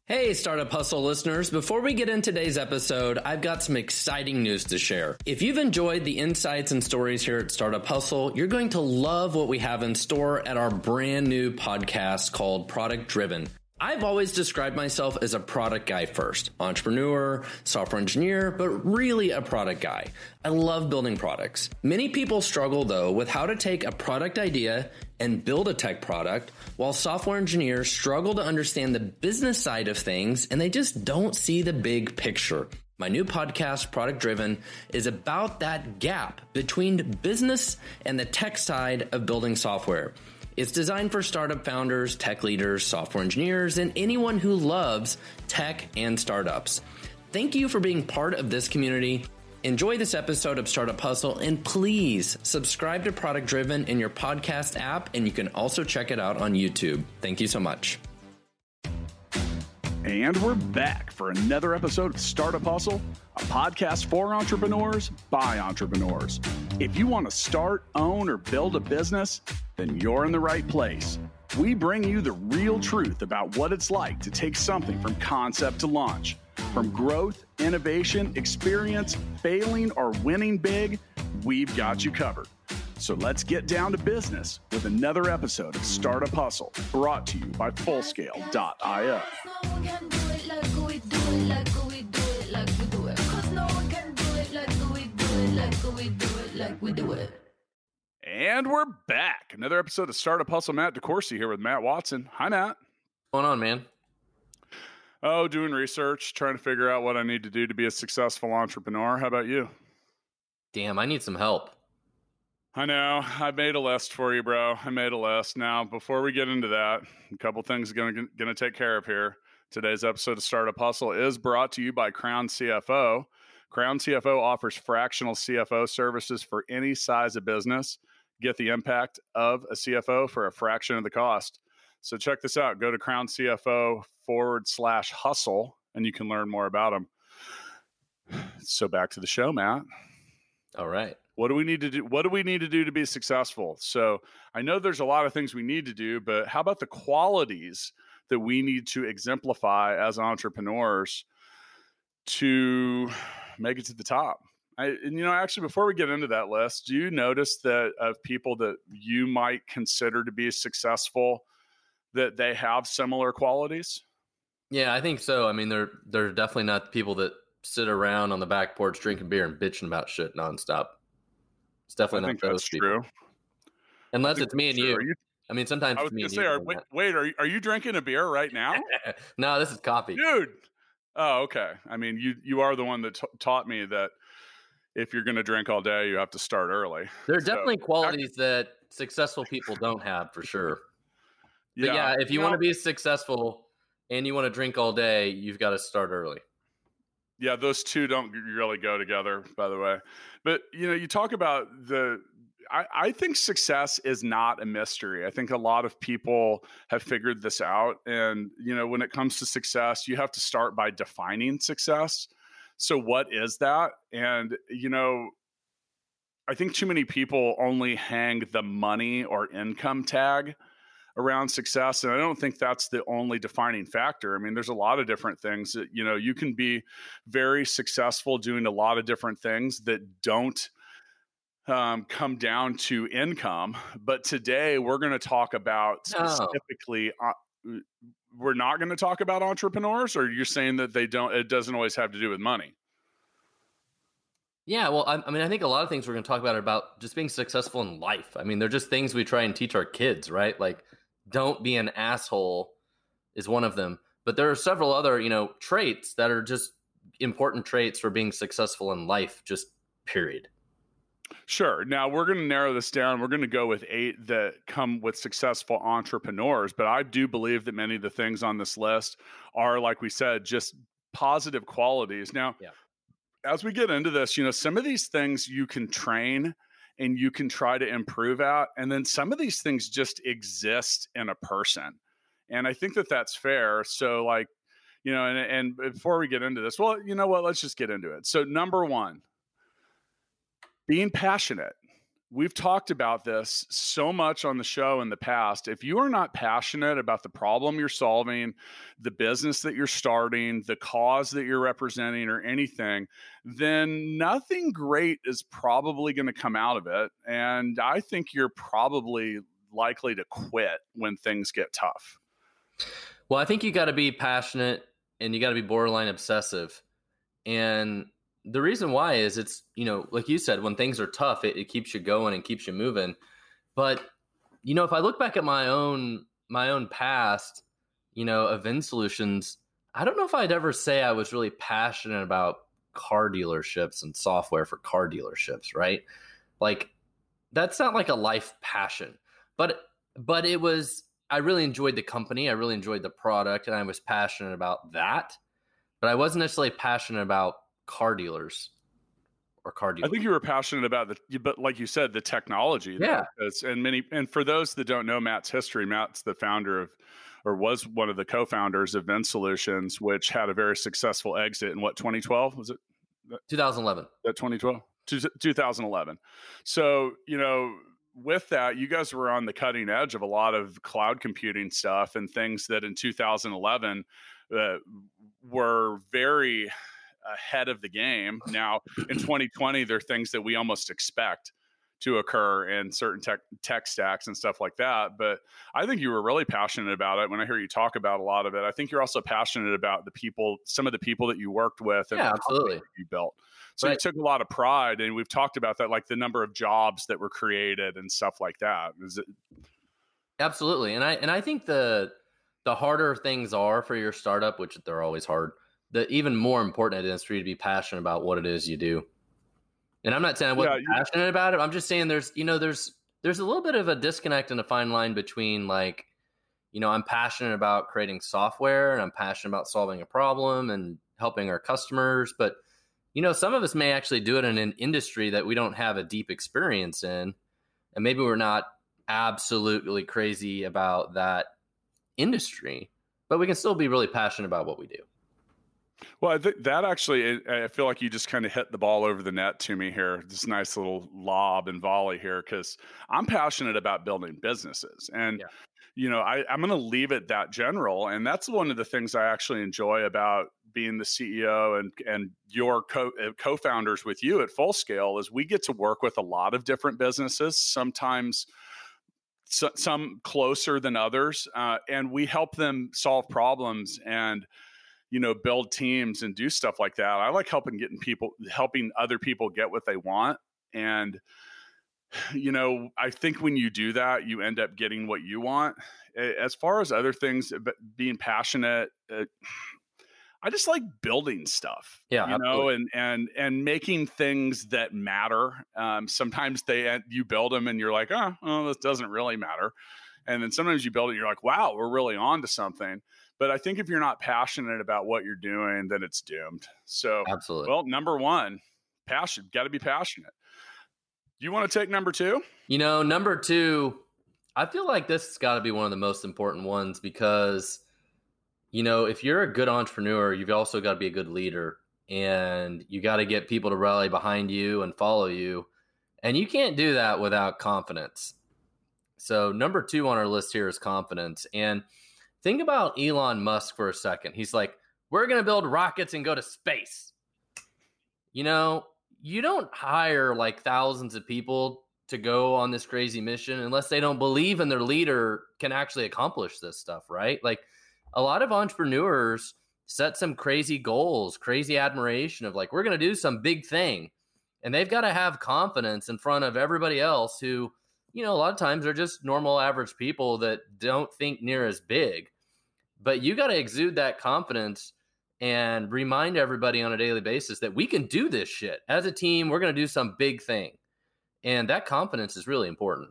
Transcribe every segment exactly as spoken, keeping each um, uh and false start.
Hey, Startup Hustle listeners. Before we get into today's episode, I've got some exciting news to share. If you've enjoyed the insights and stories here at Startup Hustle, you're going to love what we have in store at our brand new podcast called Product Driven. I've always described myself as a product guy first, entrepreneur, software engineer, but really a product guy. I love building products. Many people struggle though with how to take a product idea and build a tech product, while software engineers struggle to understand the business side of things and they just don't see the big picture. My new podcast, Product Driven, is about that gap between business and the tech side of building software. It's designed for startup founders, tech leaders, software engineers, and anyone who loves tech and startups. Thank you for being part of this community. Enjoy this episode of Startup Hustle, and please subscribe to Product Driven in your podcast app, and you can also check it out on YouTube. Thank you so much. And we're back for another episode of Startup Hustle, a podcast for entrepreneurs by entrepreneurs. If you want to start, own, or build a business, then you're in the right place. We bring you the real truth about what it's like to take something from concept to launch. From growth, innovation, experience, failing, or winning big, we've got you covered. So let's get down to business with another episode of Startup Hustle, brought to you by Fullscale dot io. And we're back. Another episode of Startup Hustle. Matt DeCoursey here with Matt Watson. Hi, Matt. What's going on, man? Oh, doing research, trying to figure out what I need to do to be a successful entrepreneur. How about you? Damn, I need some help. I know. I made a list for you, bro. I made a list. Now, before we get into that, a couple things going to going to take care of here. Today's episode of Startup Hustle is brought to you by Crown C F O. Crown C F O offers fractional C F O services for any size of business. Get the impact of a C F O for a fraction of the cost. So check this out. Go to Crown C F O forward slash hustle, and you can learn more about them. So back to the show, Matt. All right. What do we need to do? What do we need to do to be successful? So I know there's a lot of things we need to do, but how about the qualities that we need to exemplify as entrepreneurs to make it to the top? I, and, you know, actually, before we get into that list, do you notice that of people that you might consider to be successful, that they have similar qualities? Yeah, I think so. I mean, they're they're definitely not the people that sit around on the back porch drinking beer and bitching about shit nonstop. It's definitely I not think those that's people. true. Unless it's me and you. you. I mean, sometimes I was it's me going and to say, you. are, wait, wait, are you, are you drinking a beer right now? No, this is coffee. Dude. Oh, okay. I mean, you you are the one that t- taught me that if you're going to drink all day, you have to start early. There are So, definitely qualities that successful people don't have, for sure. But Yeah, yeah, if you you want to know- be successful and you want to drink all day, you've got to start early. Yeah, those two don't really go together, by the way. But, you know, you talk about the, I, I think success is not a mystery. I think a lot of people have figured this out. And, you know, when it comes to success, you have to start by defining success. So what is that? And, you know, I think too many people only hang the money or income tag around success. And I don't think that's the only defining factor. I mean, there's a lot of different things that, you know, you can be very successful doing a lot of different things that don't um, come down to income. But today we're going to talk about specifically, uh, we're not going to talk about entrepreneurs, or you're saying that they don't, it doesn't always have to do with money? Yeah, well, I, I mean, I think a lot of things we're going to talk about are about just being successful in life. I mean, they're just things we try and teach our kids, right? Like, don't be an asshole is one of them. But there are several other, you know, traits that are just important traits for being successful in life, just period. Sure. Now we're going to narrow this down. We're going to go with eight that come with successful entrepreneurs. But I do believe that many of the things on this list are, like we said, just positive qualities. Now, yeah. as we get into this, you know, some of these things you can train and you can try to improve at. And then some of these things just exist in a person. And I think that that's fair. So like, you know, and, and before we get into this, well, you know what, let's just get into it. So number one, being passionate. we've talked about this so much on the show in the past. If you are not passionate about the problem you're solving, the business that you're starting, the cause that you're representing, or anything, then nothing great is probably going to come out of it. And I think you're probably likely to quit when things get tough. Well, I think you got to be passionate and you got to be borderline obsessive. And the reason why is it's, you know, like you said, when things are tough, it, it keeps you going and keeps you moving. But, you know, if I look back at my own, my own past, you know, of VinSolutions, I don't know if I'd ever say I was really passionate about car dealerships and software for car dealerships, right? Like, that's not like a life passion, but, but it was, I really enjoyed the company. I really enjoyed the product, and I was passionate about that, but I wasn't necessarily passionate about car dealers or car dealers. I think you were passionate about the, but like you said, the technology. Yeah. It's, and many, and for those that don't know Matt's history, Matt's the founder of, or was one of the co-founders of VinSolutions, which had a very successful exit in what, twenty twelve? Was it? twenty eleven. That twenty twelve? two thousand eleven. So, you know, with that, you guys were on the cutting edge of a lot of cloud computing stuff and things that in two thousand eleven uh, were very ahead of the game. Now in twenty twenty, there are things that we almost expect to occur in certain tech tech stacks and stuff like that. But I think you were really passionate about it. When I hear you talk about a lot of it, I think you're also passionate about the people, some of the people that you worked with and yeah, the absolutely. you built. So right. You took a lot of pride, and we've talked about that, like the number of jobs that were created and stuff like that. Is it? Absolutely. And I, and I think the, the harder things are for your startup, which they're always hard, the even more important it is for you to be passionate about what it is you do. And I'm not saying I wasn't yeah, passionate about it. I'm just saying there's, you know, there's, there's a little bit of a disconnect and a fine line between, like, you know, I'm passionate about creating software and I'm passionate about solving a problem and helping our customers. But, you know, some of us may actually do it in an industry that we don't have a deep experience in. And maybe we're not absolutely crazy about that industry, but we can still be really passionate about what we do. Well, I think that actually, I feel like you just kind of hit the ball over the net to me here. This nice little lob and volley here, because I'm passionate about building businesses. And, yeah. you know, I, I'm going to leave it that general. And that's one of the things I actually enjoy about being the C E O and, and your co- co-founders with you at Fullscale is we get to work with a lot of different businesses, sometimes so, some closer than others. Uh, and we help them solve problems and, you know, build teams and do stuff like that. I like helping getting people, helping other people get what they want. And, you know, I think when you do that, you end up getting what you want. As far as other things, being passionate, uh, I just like building stuff, yeah, you absolutely. know, and, and, and making things that matter. Um, sometimes they, you build them and you're like, oh, well, this doesn't really matter. And then sometimes you build it and you're like, wow, we're really on to something. But I think if you're not passionate about what you're doing, then it's doomed. So, absolutely. Well, number one, passion, got to be passionate. You want to take number two? You know, number two, I feel like this has got to be one of the most important ones because, you know, if you're a good entrepreneur, you've also got to be a good leader, and you got to get people to rally behind you and follow you. And you can't do that without confidence. So number two on our list here is confidence. And think about Elon Musk for a second. He's like, we're going to build rockets and go to space. You know, you don't hire like thousands of people to go on this crazy mission unless they don't believe in their leader can actually accomplish this stuff, right? Like a lot of entrepreneurs set some crazy goals, crazy admiration of like, we're going to do some big thing. And they've got to have confidence in front of everybody else who, you know, a lot of times they're just normal average people that don't think near as big. But you got to exude that confidence and remind everybody on a daily basis that we can do this shit. As a team, we're going to do some big thing. And that confidence is really important.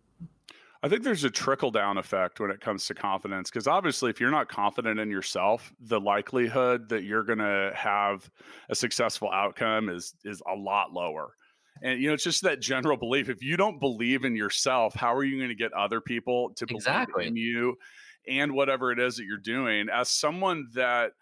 I think there's a trickle down effect when it comes to confidence, because obviously if you're not confident in yourself, the likelihood that you're going to have a successful outcome is is a lot lower. And, you know, it's just that general belief. If you don't believe in yourself, how are you going to get other people to believe exactly. in you and whatever it is that you're doing? As someone that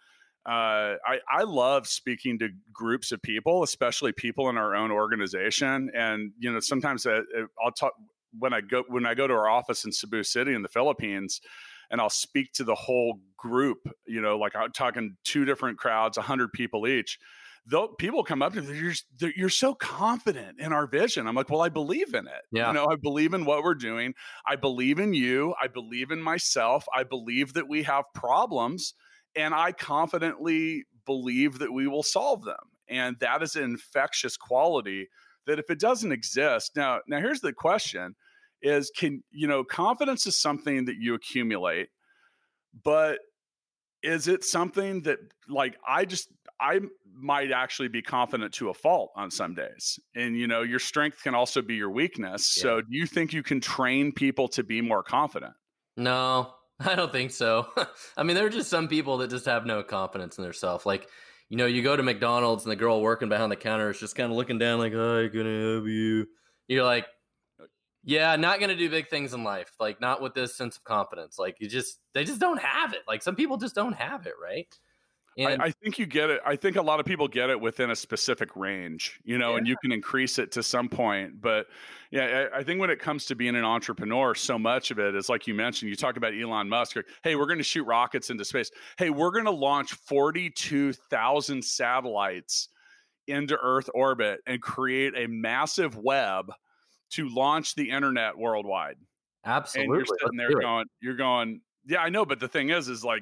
uh, I, I love speaking to groups of people, especially people in our own organization. And, you know, sometimes I, I'll talk when I go, when I go to our office in Cebu City in the Philippines, and I'll speak to the whole group, you know, like I'm talking two different crowds, a hundred people each. Though people come up to me, you're, you're so confident in our vision. I'm like, well, I believe in it. Yeah. You know, I believe in what we're doing. I believe in you. I believe in myself. I believe that we have problems, and I confidently believe that we will solve them. And that is an infectious quality that if it doesn't exist, now, now here's the question is, can, you know, confidence is something that you accumulate, but is it something that, like, I just, I might actually be confident to a fault on some days. And, you know, your strength can also be your weakness. Yeah. So do you think you can train people to be more confident? No, I don't think so. I mean, there are just some people that just have no confidence in themselves. Like, you know, you go to McDonald's and the girl working behind the counter is just kind of looking down like, hi, can I help you? You're like, yeah, not going to do big things in life. Like, not with this sense of confidence. Like, you just, they just don't have it. Like, some people just don't have it, right? And I, I think you get it. I think a lot of people get it within a specific range, you know, yeah. and you can increase it to some point. But yeah, I, I think when it comes to being an entrepreneur, so much of it is like you mentioned, you talk about Elon Musk. Or, hey, we're going to shoot rockets into space. Hey, we're going to launch forty-two thousand satellites into Earth orbit and create a massive web to launch the internet worldwide. Absolutely. And you're sitting there going, you're going, yeah, I know. But the thing is, is like,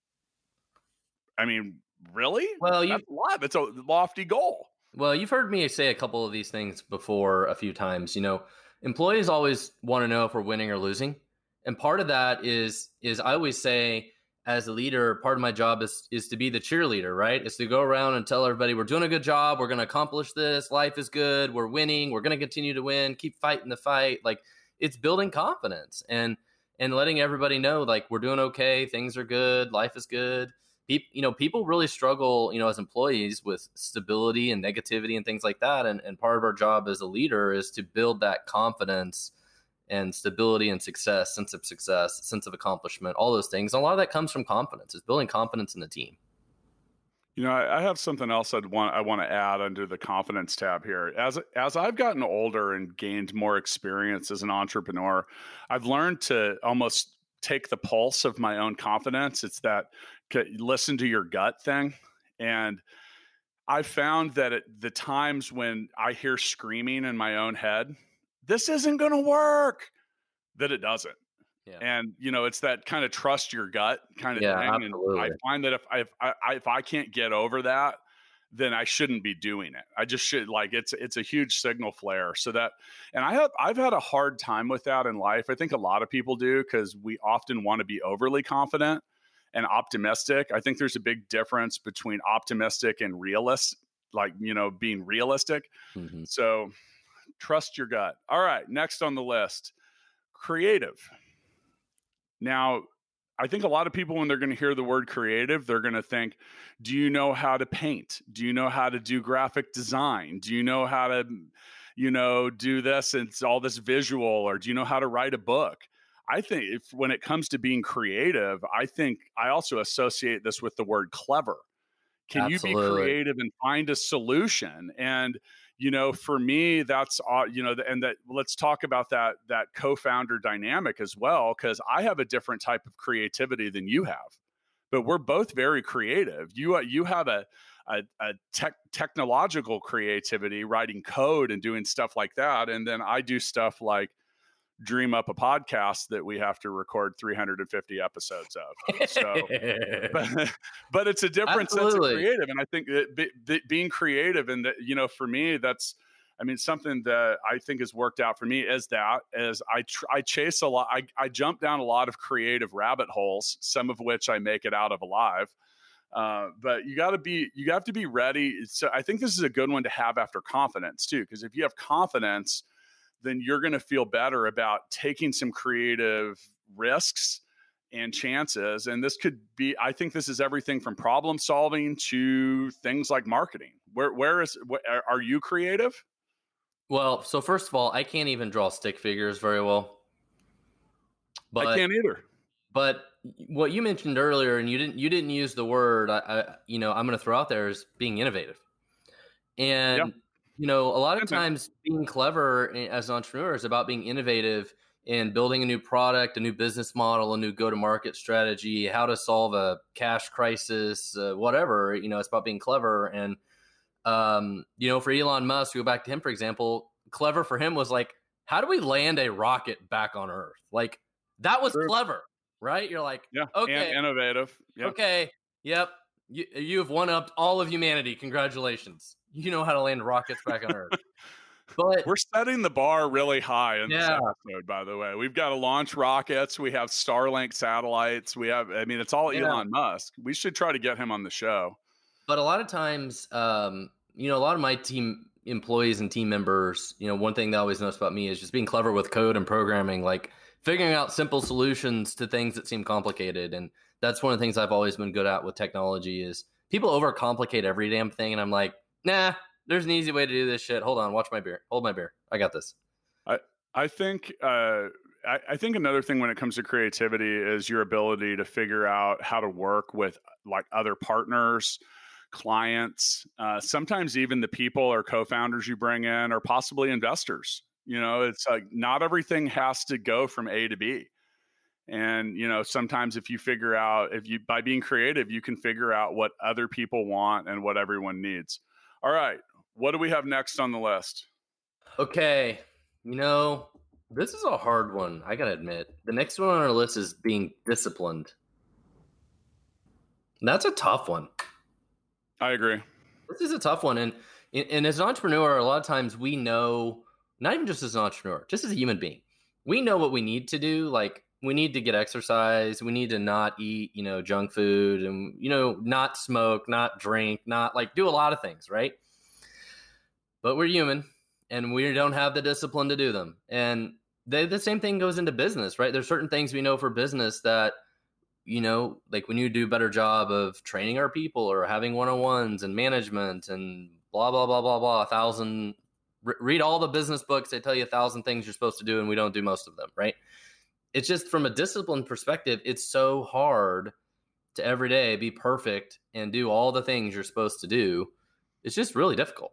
I mean, really? Well, you, that's a lot. That's a lofty goal. Well, you've heard me say a couple of these things before a few times. You know, employees always want to know if we're winning or losing. And part of that is, is I always say, as a leader, part of my job is, is to be the cheerleader, right? It's to go around and tell everybody we're doing a good job. We're going to accomplish this. Life is good. We're winning. We're going to continue to win. Keep fighting the fight. Like, it's building confidence and, and letting everybody know, like, we're doing okay. Things are good. Life is good. People, you know, people really struggle, you know, as employees with stability and negativity and things like that. And, and part of our job as a leader is to build that confidence and stability and success, sense of success, sense of accomplishment, all those things. And a lot of that comes from confidence. It's building confidence in the team. You know, I, I have something else I'd want I want to add under the confidence tab here. As as I've gotten older and gained more experience as an entrepreneur, I've learned to almost take the pulse of my own confidence. It's that listen to your gut thing. And I found that at the times when I hear screaming in my own head, this isn't going to work, that it doesn't. Yeah. And, you know, it's that kind of trust your gut kind of yeah, thing. Absolutely. And I find that if I, if I, if I can't get over that, then I shouldn't be doing it. I just should, like, it's, it's a huge signal flare. So that, and I have, I've had a hard time with that in life. I think a lot of people do, because we often want to be overly confident and optimistic. I think there's a big difference between optimistic and realist, like, you know, being realistic. Mm-hmm. So trust your gut. All right. Next on the list, creative. Now, I think a lot of people, when they're going to hear the word creative, they're going to think, do you know how to paint? Do you know how to do graphic design? Do you know how to, you know, do this and all this visual, or do you know how to write a book? I think if, when it comes to being creative, I think I also associate this with the word clever. Can Absolutely. You be creative and find a solution? And, you know, for me, that's, uh, you know, and that, let's talk about that, that co-founder dynamic as well, because I have a different type of creativity than you have, but we're both very creative. You, uh, you have a, a, a tech, technological creativity, writing code and doing stuff like that. And then I do stuff like dream up a podcast that we have to record three hundred fifty episodes of. So, but, but it's a different Absolutely. Sense of creative. And I think that be, be, being creative, and that, you know, for me, that's, I mean, something that I think has worked out for me is that as I, tr- I chase a lot, I, I jump down a lot of creative rabbit holes, some of which I make it out of alive. Uh, but you got to be, you have to be ready. So I think this is a good one to have after confidence too, because if you have confidence, then you're going to feel better about taking some creative risks and chances. And this could be, I think this is everything from problem solving to things like marketing. Where, where is, where, are you creative? Well, so first of all, I can't even draw stick figures very well. But, I can't either. But what you mentioned earlier, and you didn't you didn't use the word I, I you know I'm going to throw out there is being innovative. And Yeah. you know, a lot of Okay. times being clever as an entrepreneur is about being innovative and building a new product, a new business model, a new go-to-market strategy, how to solve a cash crisis, uh, whatever. You know, it's about being clever. And um, you know, for Elon Musk, to go back to him, for example, clever for him was like, how do we land a rocket back on Earth? Like, that was True. clever, right? You're like, Yeah. And okay, innovative. Yeah. okay, yep, you, you have one upped all of humanity. Congratulations. You know how to land rockets back on Earth. But We're setting the bar really high in this yeah, episode, by the way. We've got to launch rockets. We have Starlink satellites. We have, I mean, it's all yeah. Elon Musk. We should try to get him on the show. But a lot of times, um, you know, a lot of my team employees and team members, you know, one thing they always notice about me is just being clever with code and programming, like figuring out simple solutions to things that seem complicated. And that's one of the things I've always been good at with technology is people overcomplicate every damn thing. And I'm like, nah, there's an easy way to do this shit. Hold on, watch my beer. Hold my beer. I got this. I I think uh, I, I think another thing when it comes to creativity is your ability to figure out how to work with like other partners, clients, uh, sometimes even the people or co-founders you bring in, or possibly investors. You know, it's like not everything has to go from A to B. And, you know, sometimes if you figure out, if you, by being creative, you can figure out what other people want and what everyone needs. All right. What do we have next on the list? Okay. You know, this is a hard one. I got to admit. The next one on our list is being disciplined. That's a tough one. I agree. This is a tough one. And, and as an entrepreneur, a lot of times we know, not even just as an entrepreneur, just as a human being, we know what we need to do. Like, we need to get exercise. We need to not eat, you know, junk food and, you know, not smoke, not drink, not like do a lot of things, right? But we're human and we don't have the discipline to do them. And they, the same thing goes into business, right? There's certain things we know for business that, you know, like we need to do a better job of training our people or having one-on-ones and management and blah, blah, blah, blah, blah, a thousand, re- read all the business books. They tell you a thousand things you're supposed to do and we don't do most of them, right? It's just from a discipline perspective, it's so hard to every day be perfect and do all the things you're supposed to do. It's just really difficult.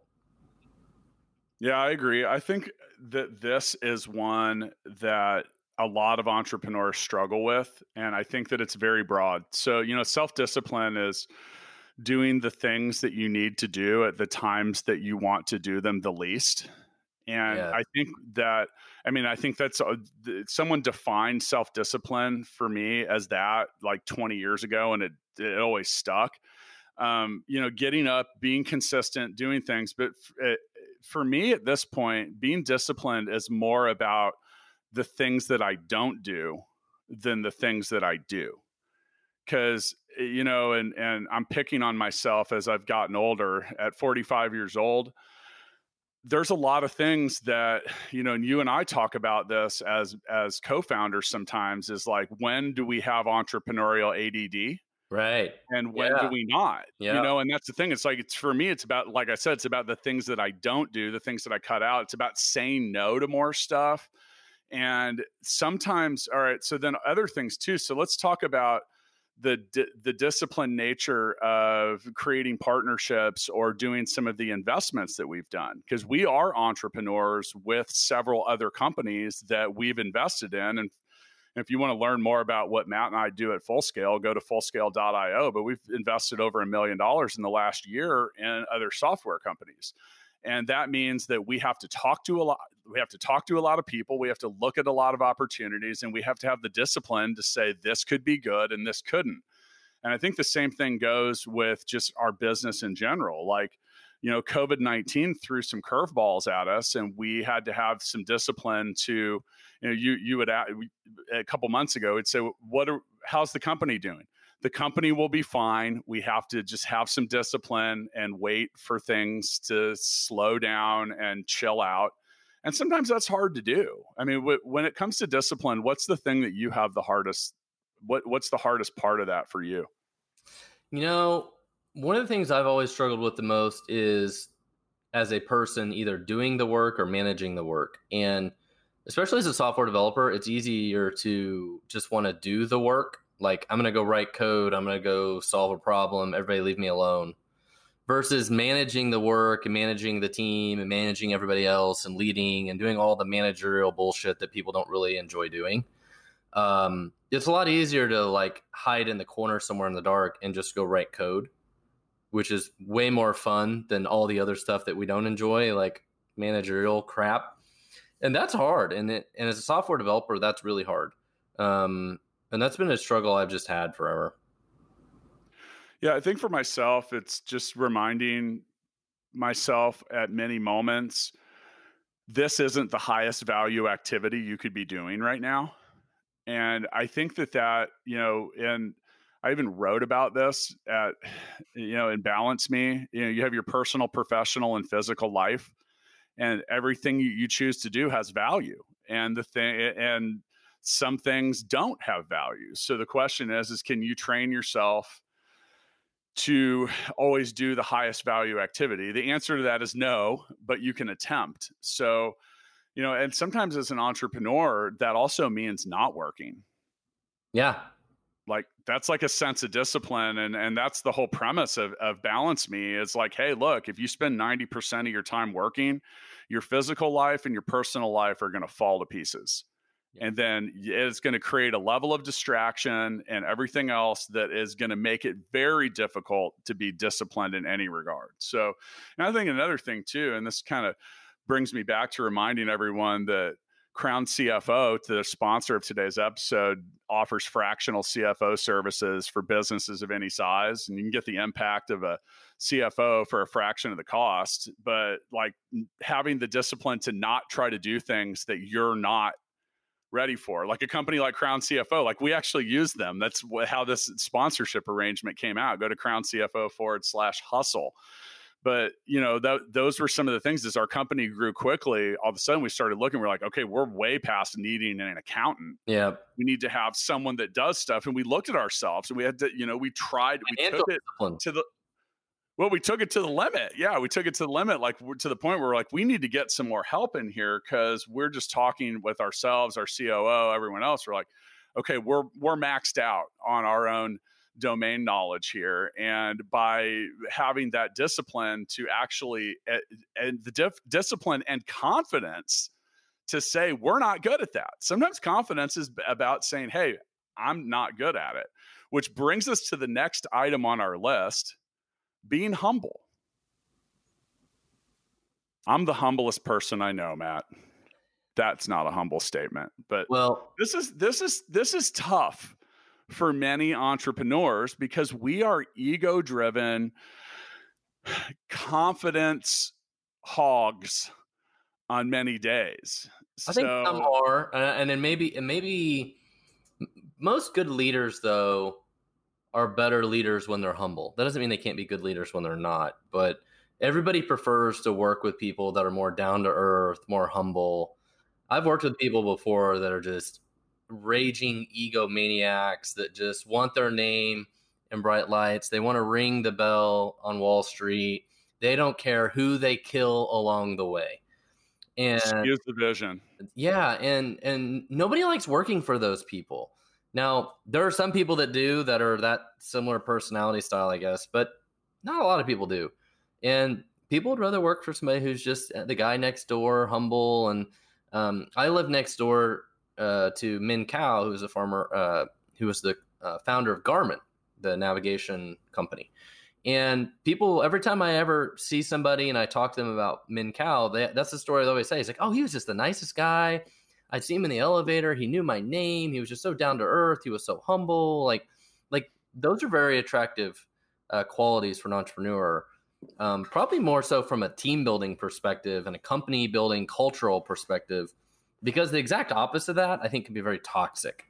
Yeah, I agree. I think that this is one that a lot of entrepreneurs struggle with. And I think that it's very broad. So, you know, self-discipline is doing the things that you need to do at the times that you want to do them the least. And yeah. I think that, I mean, I think that's uh, someone defined self-discipline for me as that like twenty years ago, and it, it always stuck. Um, you know, getting up, being consistent, doing things. But f- for me at this point, being disciplined is more about the things that I don't do than the things that I do. Because, you know, and, and I'm picking on myself as I've gotten older. At forty-five years old, there's a lot of things that, you know, and you and I talk about this as, as co-founders sometimes, is like, when do we have entrepreneurial A D D? Right. And when yeah. do we not? Yeah. You know, and that's the thing. It's like, it's for me, it's about, like I said, it's about the things that I don't do, the things that I cut out. It's about saying no to more stuff. And sometimes, all right, so then other things too. So let's talk about the di- the disciplined nature of creating partnerships or doing some of the investments that we've done, because we are entrepreneurs with several other companies that we've invested in. And if you want to learn more about what Matt and I do at Fullscale, go to fullscale dot io. But we've invested over a million dollars in the last year in other software companies. And that means that we have to talk to a lot. We have to talk to a lot of people. We have to look at a lot of opportunities, and we have to have the discipline to say this could be good and this couldn't. And I think the same thing goes with just our business in general. Like, you know, COVID nineteen threw some curveballs at us, and we had to have some discipline to, you know, you you would ask, a couple months ago, it'd say, what are, how's the company doing? The company will be fine. We have to just have some discipline and wait for things to slow down and chill out. And sometimes that's hard to do. I mean, w- when it comes to discipline, what's the thing that you have the hardest, what what's the hardest part of that for you? You know, one of the things I've always struggled with the most is as a person, either doing the work or managing the work. And especially as a software developer, it's easier to just want to do the work. Like, I'm going to go write code. I'm going to go solve a problem. Everybody leave me alone. Versus managing the work and managing the team and managing everybody else and leading and doing all the managerial bullshit that people don't really enjoy doing. Um, it's a lot easier to like hide in the corner somewhere in the dark and just go write code, which is way more fun than all the other stuff that we don't enjoy, like managerial crap. And that's hard. And it, and as a software developer, that's really hard. Um, and that's been a struggle I've just had forever. Yeah, I think for myself, it's just reminding myself at many moments, this isn't the highest value activity you could be doing right now. And I think that that, you know, and I even wrote about this at, you know, in Balance Me, you know, you have your personal, professional, and physical life, and everything you, you choose to do has value. And the thing, and some things don't have value. So the question is, is can you train yourself to always do the highest value activity? The answer to that is no, but you can attempt. So, you know, and sometimes as an entrepreneur, that also means not working. Yeah. Like that's like a sense of discipline. And, and that's the whole premise of, of Balance Me. It's like, hey, look, if you spend ninety percent of your time working, your physical life and your personal life are going to fall to pieces. Yeah. And then it's going to create a level of distraction and everything else that is going to make it very difficult to be disciplined in any regard. So, and I think another thing too, and this kind of brings me back to reminding everyone that Crown C F O, to the sponsor of today's episode, offers fractional C F O services for businesses of any size. And you can get the impact of a C F O for a fraction of the cost, but like having the discipline to not try to do things that you're not ready for, like a company like Crown C F O, like we actually use them. That's wh- how this sponsorship arrangement came out. Go to crown C F O forward slash hustle. But, you know, th- those were some of the things. As our company grew quickly, all of a sudden we started looking, we're like, okay, we're way past needing an accountant. Yeah. We need to have someone that does stuff. And we looked at ourselves and we had to, you know, we tried, we took it to the, well, we took it to the limit. Yeah, we took it to the limit, like to the point where we're like, we need to get some more help in here because we're just talking with ourselves, our C O O, everyone else. We're like, okay, we're we're maxed out on our own domain knowledge here, and by having that discipline to actually uh, and the dif- discipline and confidence to say we're not good at that. Sometimes confidence is about saying, hey, I'm not good at it, which brings us to the next item on our list. Being humble. I'm the humblest person I know, Matt. That's not a humble statement, but well, this is this is this is tough for many entrepreneurs because we are ego-driven, confidence hogs on many days. I think so, some are, and then maybe and maybe most good leaders though are better leaders when they're humble. That doesn't mean they can't be good leaders when they're not, but everybody prefers to work with people that are more down to earth, more humble. I've worked with people before that are just raging egomaniacs that just want their name in bright lights. They want to ring the bell on Wall Street. They don't care who they kill along the way. And excuse the vision. Yeah, and and nobody likes working for those people. Now, there are some people that do that are that similar personality style, I guess, but not a lot of people do. And people would rather work for somebody who's just the guy next door, humble. And um, I live next door uh, to Min Kao, who's a farmer, uh, who was the uh, founder of Garmin, the navigation company. And people, every time I ever see somebody and I talk to them about Min Kao, they, that's the story they always say. It's like, oh, he was just the nicest guy. I'd see him in the elevator. He knew my name. He was just so down to earth. He was so humble. Like, like those are very attractive uh, qualities for an entrepreneur. Um, probably more so from a team building perspective and a company building cultural perspective, because the exact opposite of that, I think, can be very toxic.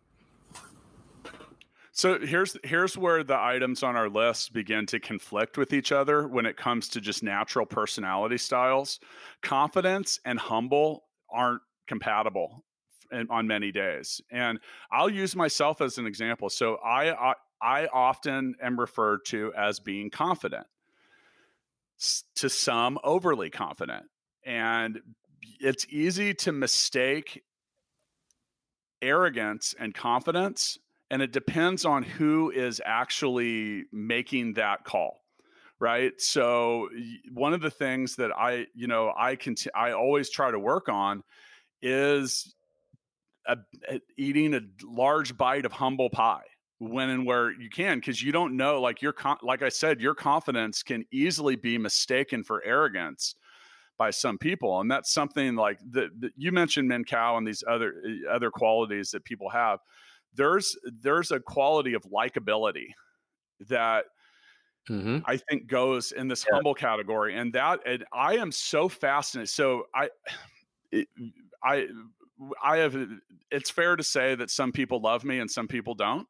So here's here's where the items on our list begin to conflict with each other when it comes to just natural personality styles. Confidence and humble aren't compatible on many days. And I'll use myself as an example. So I, I, I often am referred to as being confident, S- to some overly confident. And it's easy to mistake arrogance and confidence and it depends on who is actually making that call. Right. So one of the things that I, you know, I can, I always try to work on is a, a, eating a large bite of humble pie when and where you can, because you don't know, like your, like I said, your confidence can easily be mistaken for arrogance by some people. And that's something like the, the you mentioned Min-Kao and these other, other qualities that people have. There's, there's a quality of likability that Mm-hmm. I think goes in this yeah. humble category, and that and I am so fascinated. So I, it, I, I have. It's fair to say that some people love me and some people don't,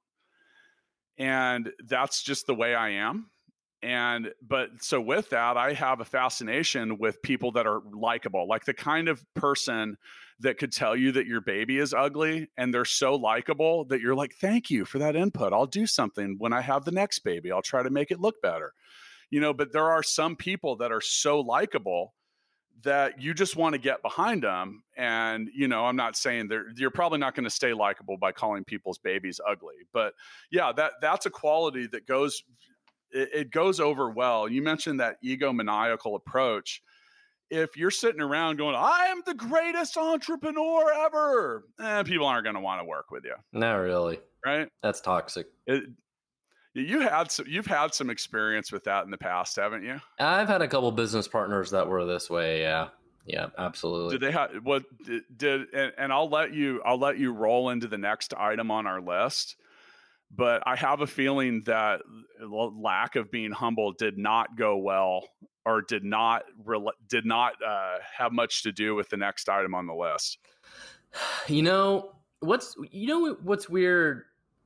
and that's just the way I am. And but so with that, I have a fascination with people that are likable, like the kind of person that could tell you that your baby is ugly, and they're so likable that you're like, thank you for that input. I'll do something when I have the next baby. I'll try to make it look better, you know. But there are some people that are so likable that you just want to get behind them. And, you know, I'm not saying they're, you're probably not going to stay likable by calling people's babies ugly, but yeah, that that's a quality that goes. It goes over well. You mentioned that egomaniacal approach. If you're sitting around going, I am the greatest entrepreneur ever, eh, people aren't going to want to work with you. Not really. Right? That's toxic. It, you had some, you've had some experience with that in the past, haven't you? I've had a couple business partners that were this way. Yeah. Yeah, absolutely. Did they have what did, did and, and I'll let you, I'll let you roll into the next item on our list. But I have a feeling that lack of being humble did not go well, or did not did not uh, have much to do with the next item on the list. You know what's you know what's weird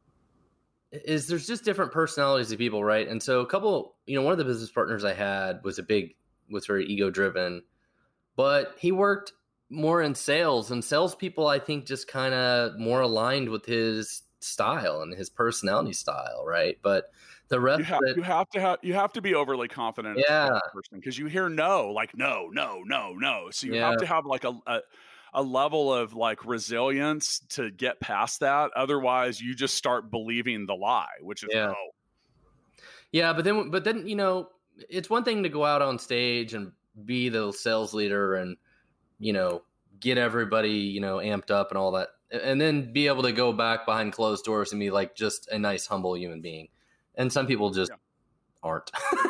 is there's just different personalities of people, right? And so a couple, you know, one of the business partners I had was a big was very ego driven, but he worked more in sales, and salespeople I think just kind of more aligned with his style and his personality style, right? But the rest you have, of it, you have to have you have to be overly confident, yeah, as a person, because you hear no, like no, no, no, no. So you yeah. have to have like a, a a level of like resilience to get past that. Otherwise, you just start believing the lie, which is yeah. no. Yeah, but then, but then you know, it's one thing to go out on stage and be the sales leader and you know get everybody you know amped up and all that. And then be able to go back behind closed doors and be like just a nice, humble human being. And some people just yeah. aren't.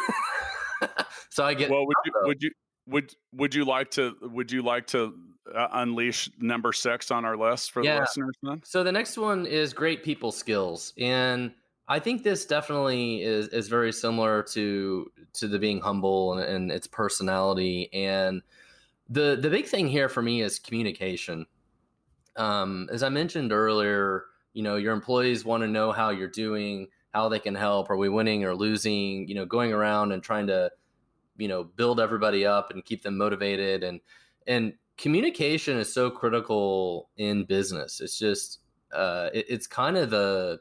So I get. Well, would you, would you would would you like to would you like to uh, unleash number six on our list for yeah. the listeners then? So the next one is great people skills, and I think this definitely is is very similar to to the being humble and, and its personality. And the the big thing here for me is communication. Um, as I mentioned earlier, you know, your employees want to know how you're doing, how they can help. Are we winning or losing? You know, going around and trying to, you know, build everybody up and keep them motivated. And and communication is so critical in business. It's just, uh, it, it's kind of the,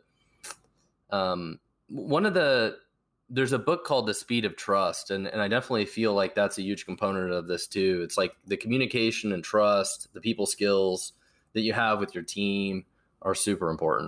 um, one of the, there's a book called The Speed of Trust. And, and I definitely feel like that's a huge component of this too. It's like the communication and trust, the people skills that you have with your team are super important.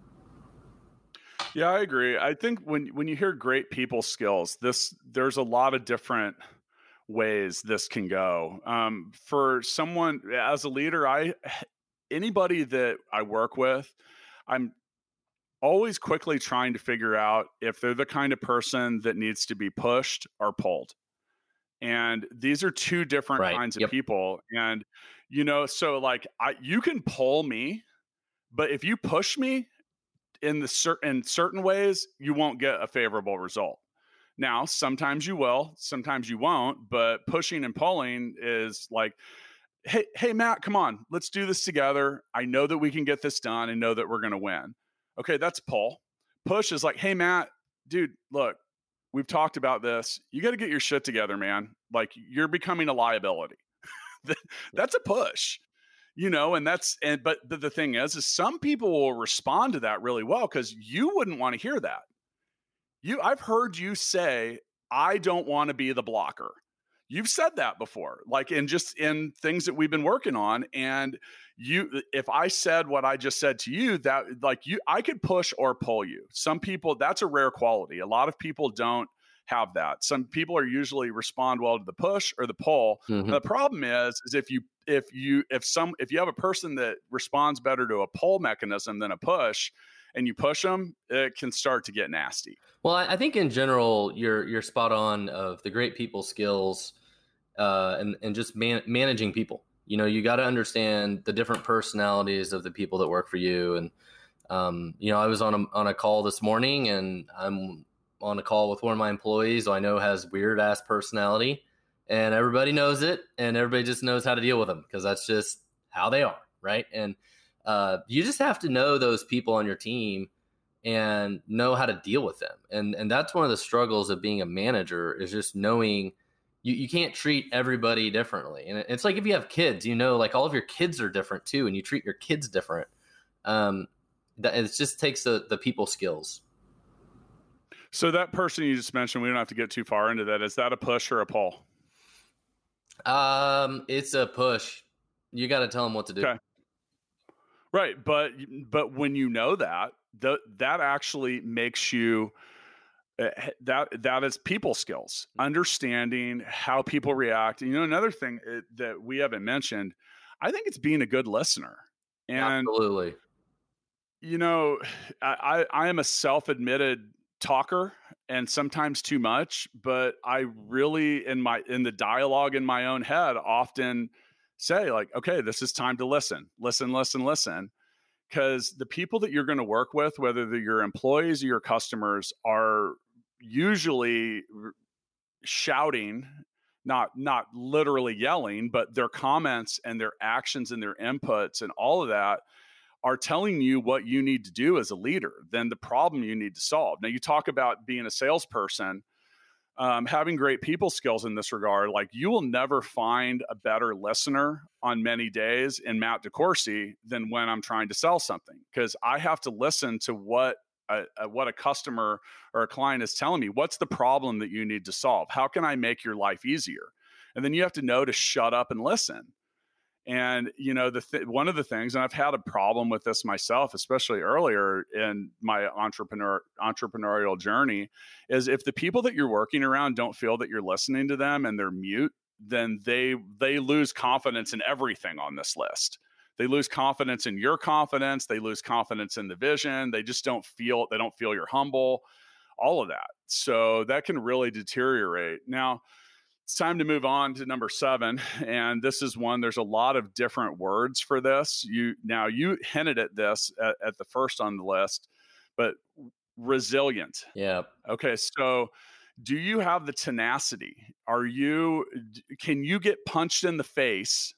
Yeah, I agree. I think when when you hear great people skills, this there's a lot of different ways this can go. Um, for someone as a leader, I anybody that I work with, I'm always quickly trying to figure out if they're the kind of person that needs to be pushed or pulled. And these are two different right. kinds of yep. people. And, you know, so like I, you can pull me, but if you push me in the cer- in certain ways, you won't get a favorable result. Now, sometimes you will, sometimes you won't, but pushing and pulling is like, Hey, Hey, Matt, come on, let's do this together. I know that we can get this done and know that we're going to win. Okay. That's pull. Push is like, hey, Matt, dude, look, we've talked about this. You got to get your shit together, man. Like you're becoming a liability. That's a push, you know, and that's, and, but the, the thing is, is some people will respond to that really well because you wouldn't want to hear that. You, I've heard you say, I don't want to be the blocker. you've said that before, like in just in things that we've been working on. And you, if I said what I just said to you, that like you, I could push or pull you. Some people, that's a rare quality. A lot of people don't have that. Some people are usually respond well to the push or the pull. Mm-hmm. The problem is, is if you, if you, if some, if you have a person that responds better to a pull mechanism than a push, and you push them, it can start to get nasty. Well, I think in general, you're you're spot on of the great people skills, uh, and and just man- managing people. You know, you got to understand the different personalities of the people that work for you. And um, you know, I was on a on a call this morning, and I'm on a call with one of my employees who I know has weird ass personality, and everybody knows it, and everybody just knows how to deal with them because that's just how they are, right? And Uh, you just have to know those people on your team and know how to deal with them. And and that's one of the struggles of being a manager is just knowing you, you can't treat everybody differently. And it's like if you have kids, you know, like all of your kids are different too, and you treat your kids different. Um, that it just takes the, the people skills. So that person you just mentioned, we don't have to get too far into that. Is that a push or a pull? Um, it's a push. You got to tell them what to do. Okay. Right, but but when you know that, the, that actually makes you uh, that that is people skills, understanding how people react. And, you know, another thing uh, that we haven't mentioned, I think it's being a good listener. And absolutely, you know, I I am a self-admitted talker, and sometimes too much, but I really in my in the dialogue in my own head often say like, okay, this is time to listen, listen, listen, listen. Because the people that you're going to work with, whether they're your employees or your customers, are usually shouting, not, not literally yelling, but their comments and their actions and their inputs and all of that are telling you what you need to do as a leader, then the problem you need to solve. Now, you talk about being a salesperson. Um, having great people skills in this regard, like you will never find a better listener on many days in Matt DeCoursey than when I'm trying to sell something, because I have to listen to what a, a, what a customer or a client is telling me. What's the problem that you need to solve? How can I make your life easier? And then you have to know to shut up and listen. And, you know, the th- one of the things, and I've had a problem with this myself, especially earlier in my entrepreneur entrepreneurial journey, is if the people that you're working around don't feel that you're listening to them and they're mute, then they they lose confidence in everything on this list. They lose confidence in your confidence. They lose confidence in the vision. They just don't feel, they don't feel you're humble, all of that. So that can really deteriorate. Now, it's time to move on to number seven. And this is one, there's a lot of different words for this. You now you hinted at this at, at the first on the list, but resilient. Yeah. Okay. So do you have the tenacity? Are you, can you get punched in the face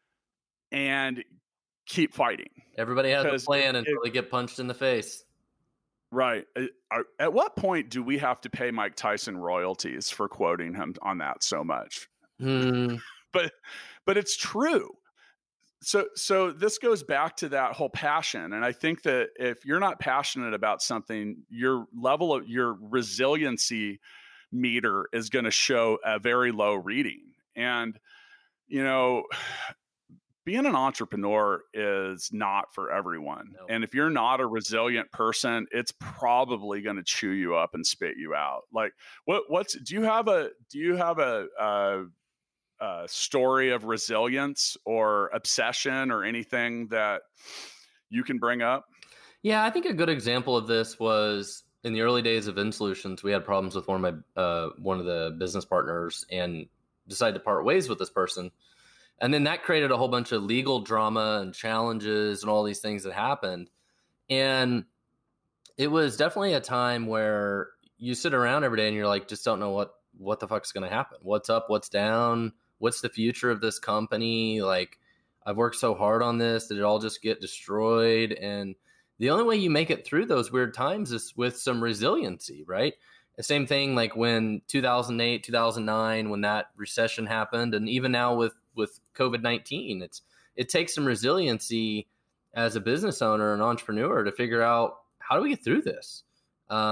and keep fighting? Everybody has Because a plan until it, they get punched in the face. Right. At what point do we have to pay Mike Tyson royalties for quoting him on that so much? Hmm. but but it's true. So so this goes back to that whole passion. And I think that if you're not passionate about something, your level of your resiliency meter is going to show a very low reading. And, you know, being an entrepreneur is not for everyone. No. And if you're not a resilient person, it's probably going to chew you up and spit you out. Like what, what's, do you have a, do you have a, a, a story of resilience or obsession or anything that you can bring up? Yeah, I think a good example of this was in the early days of InSolutions. We had problems with one of my, uh, one of the business partners and decided to part ways with this person. And then that created a whole bunch of legal drama and challenges and all these things that happened. And it was definitely a time where you sit around every day and you're like, just don't know what, what the fuck's going to happen. What's up? What's down? What's the future of this company? Like, I've worked so hard on this. Did it all just get destroyed? And the only way you make it through those weird times is with some resiliency, right? The same thing like when two thousand eight, two thousand nine, when that recession happened. And even now with, with COVID nineteen, it's, it takes some resiliency as a business owner and entrepreneur to figure out, how do we get through this? Um,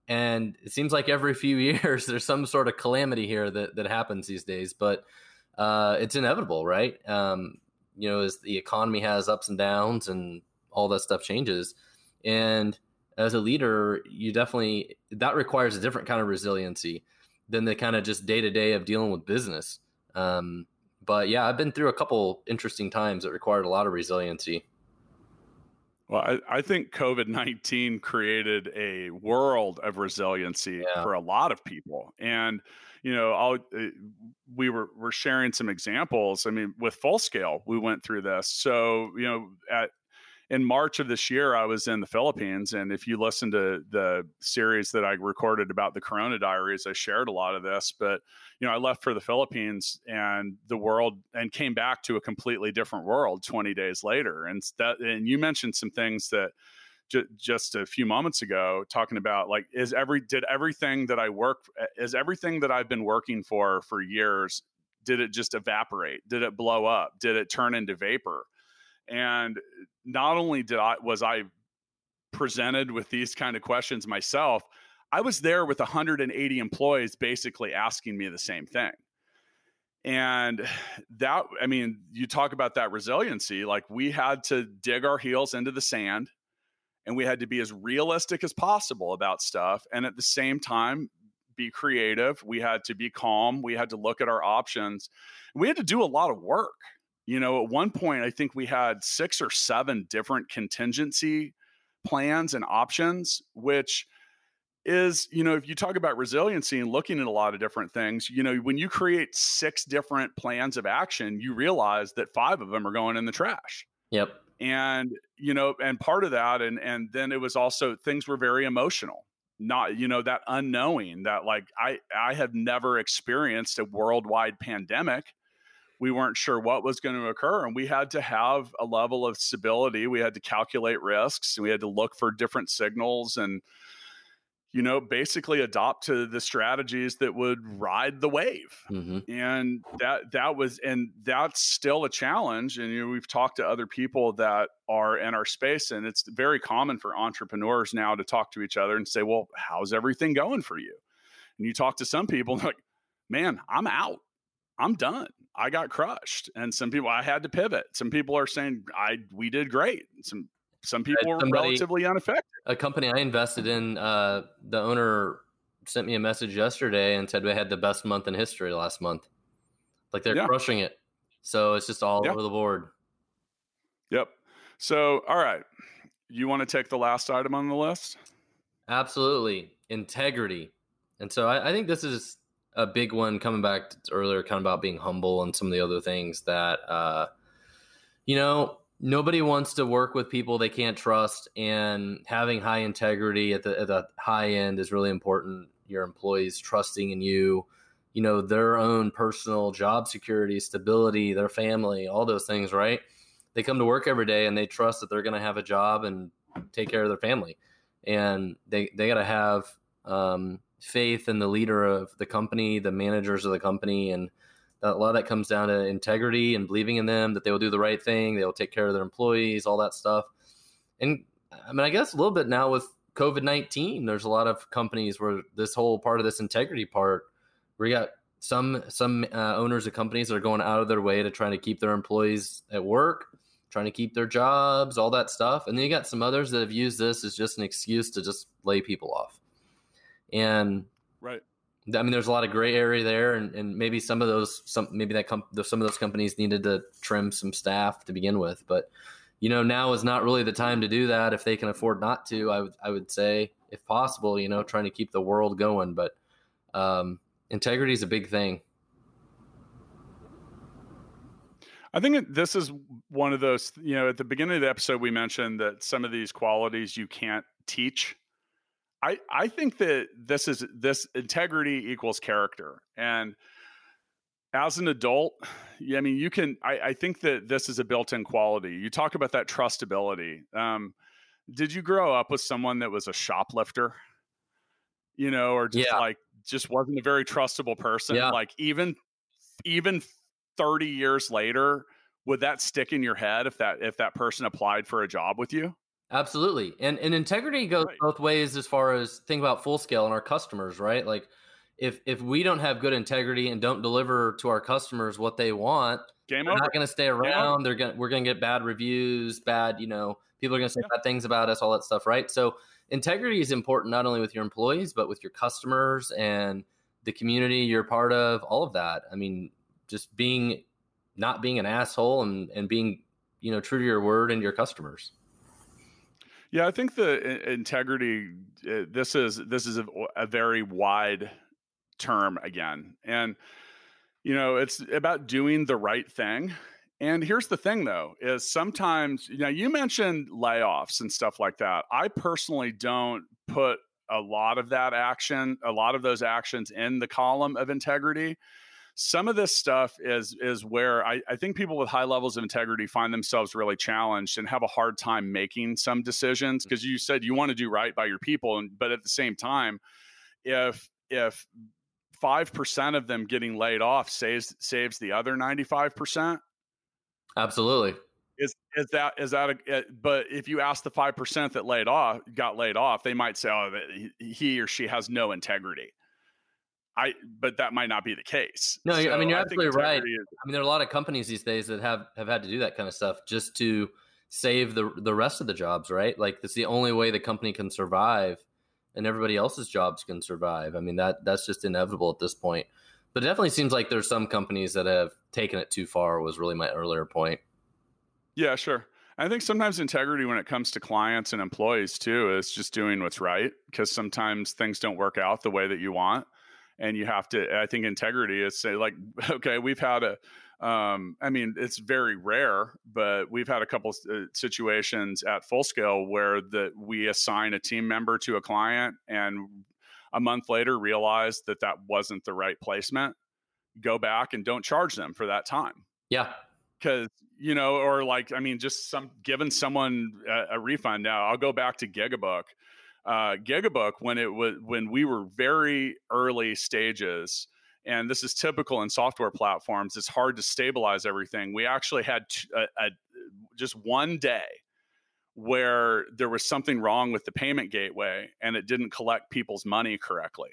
And it seems like every few years there's some sort of calamity here that, that happens these days, but uh, it's inevitable, right? Um, you know, as the economy has ups and downs and all that stuff changes. And as a leader, you definitely, that requires a different kind of resiliency than the kind of just day to day of dealing with business. Um, but yeah, I've been through a couple interesting times that required a lot of resiliency. Well, I, I think COVID nineteen created a world of resiliency Yeah. for a lot of people. And, you know, I'll, uh, we were, were sharing some examples. I mean, with Full Scale, we went through this. So, you know, at, in March of this year, I was in the Philippines. And if you listen to the series that I recorded about the Corona Diaries, I shared a lot of this. But, you know, I left for the Philippines and the world and came back to a completely different world twenty days later. And that, and you mentioned some things that ju- just a few moments ago, talking about like, is every, did everything that I work, is everything that I've been working for for years, did it just evaporate? Did it blow up? Did it turn into vapor? And not only did I was I presented with these kind of questions myself, I was there with one hundred eighty employees basically asking me the same thing. And that, I mean, you talk about that resiliency, like we had to dig our heels into the sand and we had to be as realistic as possible about stuff. And at the same time, be creative. We had to be calm. We had to look at our options. We had to do a lot of work. You know, at one point, I think we had six or seven different contingency plans and options, which is, you know, if you talk about resiliency and looking at a lot of different things, you know, when you create six different plans of action, you realize that five of them are going in the trash. Yep. And, you know, and part of that, and and then it was also things were very emotional. Not, you know, that unknowing that like I I have never experienced a worldwide pandemic. We weren't sure what was going to occur, and we had to have a level of stability. We had to calculate risks, and we had to look for different signals and, you know, basically adopt to the strategies that would ride the wave. Mm-hmm. And that, that was, and that's still a challenge. And, you know, we've talked to other people that are in our space, and it's very common for entrepreneurs now to talk to each other and say, well, how's everything going for you? And you talk to some people like, man, I'm out. I'm done. I got crushed. And some people, I had to pivot. Some people are saying I, we did great. Some, some people were somebody, relatively unaffected. A company I invested in, uh, the owner sent me a message yesterday and said we had the best month in history last month. Like they're yeah. crushing it. So it's just all yeah. over the board. Yep. So, all right. You want to take the last item on the list? Absolutely. Integrity. And so I, I think this is a big one, coming back to earlier, kind of about being humble and some of the other things that, uh, you know, nobody wants to work with people they can't trust, and having high integrity at the, at the high end is really important. Your employees trusting in you, you know, their own personal job security, stability, their family, all those things, right? They come to work every day and they trust that they're going to have a job and take care of their family. And they, they got to have, um, faith in the leader of the company, the managers of the company. And a lot of that comes down to integrity and believing in them, that they will do the right thing. They'll take care of their employees, all that stuff. And I mean, I guess a little bit now with COVID nineteen, there's a lot of companies where this whole part of this integrity part, we got some, some uh, owners of companies that are going out of their way to try to keep their employees at work, trying to keep their jobs, all that stuff. And then you got some others that have used this as just an excuse to just lay people off. And right. I mean, there's a lot of gray area there, and, and maybe some of those, some maybe that com- some of those companies needed to trim some staff to begin with. But you know, now is not really the time to do that if they can afford not to. I would I would say, if possible, you know, trying to keep the world going. But um, integrity is a big thing. I think this is one of those. You know, at the beginning of the episode, we mentioned that some of these qualities you can't teach. I, I think that this is this integrity equals character. And as an adult, I mean, you can, I, I think that this is a built-in quality. You talk about that trustability. Um, did you grow up with someone that was a shoplifter, you know, or just yeah. like, just wasn't a very trustable person? Yeah. Like even, even thirty years later, would that stick in your head if that, if that person applied for a job with you? Absolutely. And and integrity goes Right. both ways as far as think about Full Scale and our customers, right? Like if if we don't have good integrity and don't deliver to our customers what they want, Game they're over. not going to stay Game over. around. They're going to we're going to get bad reviews, bad, you know, people are going to say Yeah. bad things about us, all that stuff, right? So integrity is important not only with your employees, but with your customers and the community you're part of, all of that. I mean, just being not being an asshole and and being, you know, true to your word and your customers. Yeah, I think the i- integrity. Uh, this is this is a, a very wide term again, and you know it's about doing the right thing. And here's the thing, though, is sometimes you know you mentioned layoffs and stuff like that. I personally don't put a lot of that action, a lot of those actions in the column of integrity. Some of this stuff is is where I, I think people with high levels of integrity find themselves really challenged and have a hard time making some decisions, because you said you want to do right by your people, and but at the same time, if if five percent of them getting laid off saves saves the other ninety-five percent, Absolutely. is is that is that a, but if you ask the five percent that laid off got laid off, they might say, oh, he, he or she has no integrity. I but that might not be the case. No, I mean, So you're I think absolutely right. integrity is, I mean, there are a lot of companies these days that have, have had to do that kind of stuff just to save the the rest of the jobs, right? Like that's the only way the company can survive and everybody else's jobs can survive. I mean, that that's just inevitable at this point. But it definitely seems like there's some companies that have taken it too far, was really my earlier point. yeah, sure. I think sometimes integrity when it comes to clients and employees too is just doing what's right, because sometimes things don't work out the way that you want. And you have to, I think integrity is say like, okay, we've had a, um, I mean, it's very rare, but we've had a couple uh, situations at Full Scale where that we assign a team member to a client and a month later realize that that wasn't the right placement. Go back and don't charge them for that time. Yeah. Because, you know, or like, I mean, just some giving someone a, a refund. Now I'll go back to Gigabook. Uh, Gigabook, when it was when we were very early stages, and this is typical in software platforms, it's hard to stabilize everything. We actually had t- a, a, just one day where there was something wrong with the payment gateway and it didn't collect people's money correctly.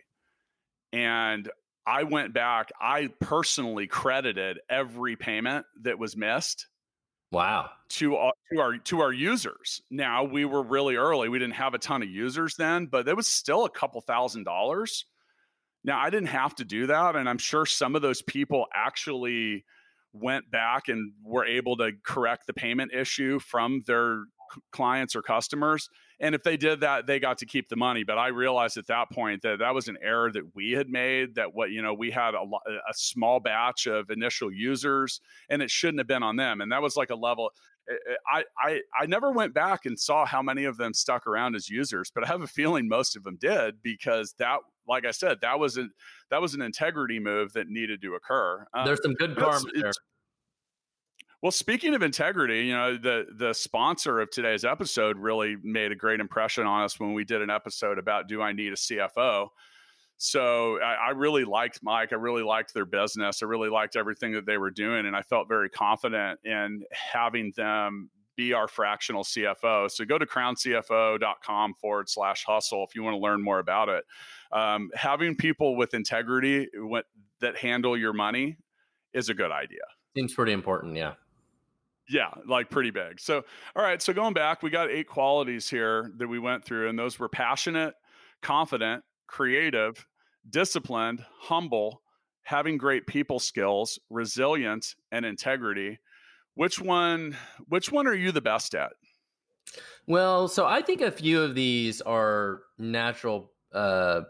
And I went back, I personally credited every payment that was missed. Wow. To our, to our to our users. Now, we were really early. We didn't have a ton of users then, but it was still a couple thousand dollars. Now, I didn't have to do that, and I'm sure some of those people actually went back and were able to correct the payment issue from their c- clients or customers. And if they did that, they got to keep the money. But I realized at that point that that was an error that we had made, that what, you know, we had a, lo- a small batch of initial users and it shouldn't have been on them. And that was like a level. I, I, I never went back and saw how many of them stuck around as users, but I have a feeling most of them did, because that, like I said, that was a, that was an integrity move that needed to occur. Um, There's some good karma there. Well, speaking of integrity, you know, the the sponsor of today's episode really made a great impression on us when we did an episode about do I need a C F O? So I, I really liked Mike. I really liked their business. I really liked everything that they were doing, and I felt very confident in having them be our fractional C F O. So go to crowncfo.com forward slash hustle if you want to learn more about it. Um, having people with integrity what, that handle your money is a good idea. Seems pretty important. Yeah. Yeah, like pretty big. So, all right. So going back, we got eight qualities here that we went through, and those were passionate, confident, creative, disciplined, humble, having great people skills, resilient, and integrity. Which one? Which one are you the best at? Well, so I think a few of these are natural. Uh,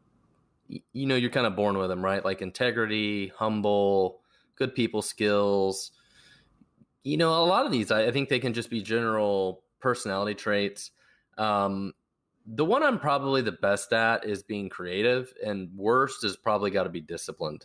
y- you know, you're kind of born with them, right? Like integrity, humble, good people skills. You know, a lot of these, I, I think they can just be general personality traits. Um, the one I'm probably the best at is being creative, and worst is probably got to be disciplined.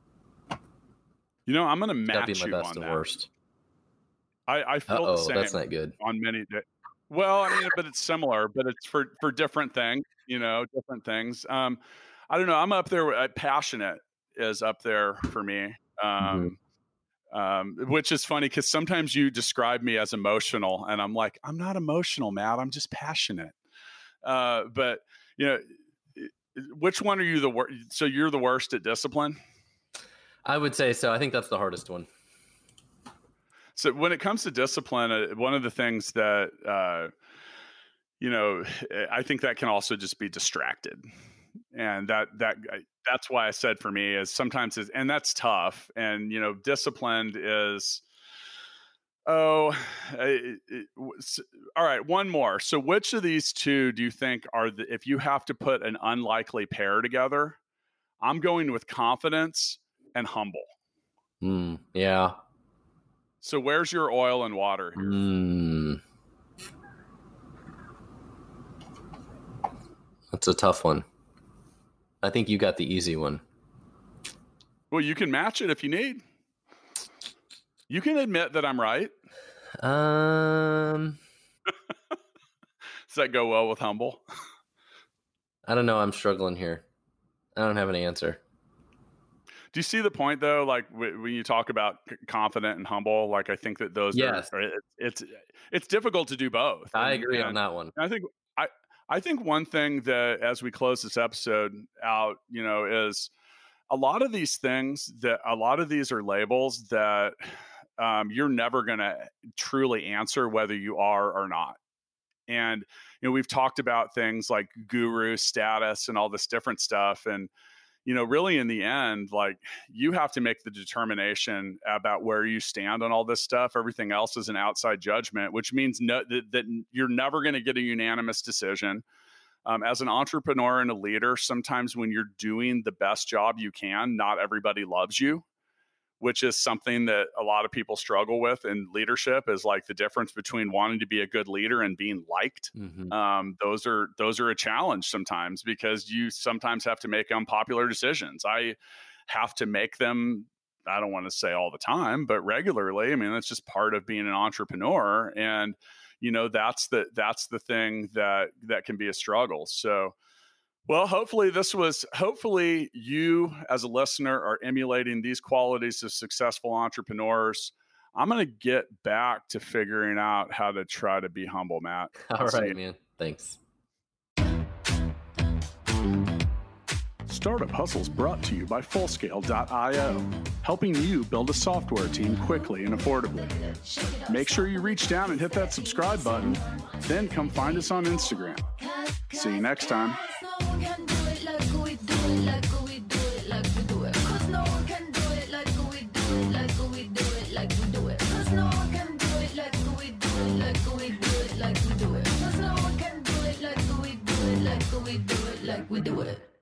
You know, I'm going to Got match to be my you best on and that. worst. I, I feel Uh-oh, the same that's not good. on many days. Well, I mean, but it's similar, but it's for for different things. You know, different things. Um, I don't know. I'm up there. Uh, passionate is up there for me. Um, Mm-hmm. Um, which is funny because sometimes you describe me as emotional, and I'm like, I'm not emotional, Matt. I'm just passionate. Uh, but you know, which one are you the worst? So you're the worst at discipline? I would say so. I think that's the hardest one. So when it comes to discipline, uh, one of the things that, uh, you know, I think that can also just be distracted. And that, that, that's why I said for me is sometimes, it's, and that's tough. And, you know, disciplined is, oh, it, it, all right. One more. So which of these two do you think are the, if you have to put an unlikely pair together, I'm going with confidence and humble. Mm, yeah. So where's your oil and water here? Mm. That's a tough one. I think you got the easy one. Well, you can match it if you need. You can admit that I'm right. Um, Does that go well with humble? I don't know. I'm struggling here. I don't have an answer. Do you see the point though? Like w- when you talk about c- confident and humble, like I think that those yes. are, it, it's, it's difficult to do both. I and, agree and on that one. I think, I, I think one thing that as we close this episode out, you know, is a lot of these things that a lot of these are labels that um, you're never going to truly answer whether you are or not. And, you know, we've talked about things like guru status and all this different stuff. And, you know, really in the end, like you have to make the determination about where you stand on all this stuff. Everything else is an outside judgment, which means no, that, that you're never going to get a unanimous decision. Um, as an entrepreneur and a leader, sometimes when you're doing the best job you can, not everybody loves you, which is something that a lot of people struggle with in leadership is like the difference between wanting to be a good leader and being liked. Mm-hmm. Um, those are, those are a challenge sometimes because you sometimes have to make unpopular decisions. I have to make them, I don't want to say all the time, but regularly. I mean, that's just part of being an entrepreneur. And, you know, that's the, that's the thing that, that can be a struggle. So, well, hopefully this was, hopefully you as a listener are emulating these qualities of successful entrepreneurs. I'm going to get back to figuring out how to try to be humble, Matt. All right, man. Thanks. Startup Hustles brought to you by Fullscale dot io, helping you build a software team quickly and affordably. Make sure you reach down and hit that subscribe button, then come find us on Instagram. See you next time. We do it.